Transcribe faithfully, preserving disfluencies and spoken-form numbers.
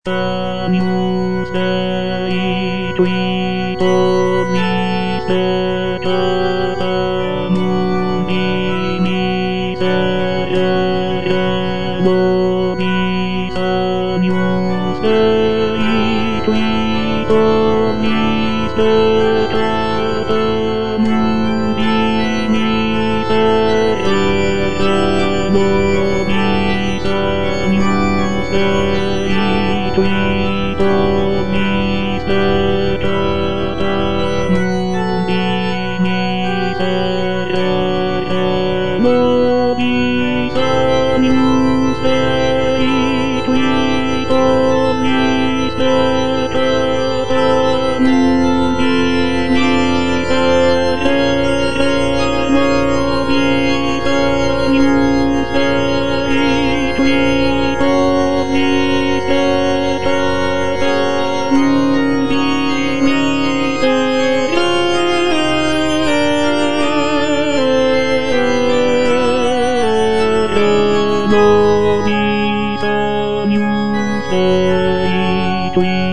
Agnus Dei tui omnis peccata mundi miserere nobis. Agnus Dei tui omnis peccata mundi miserere nobis. Agnus Dei tui omnis peccata mundi miserere nobis. Agnus Dei tui omnis peccata mundi miserere nobis. Agnus Dei tui omnis peccata mundi miserere nobis. Agnus Dei tui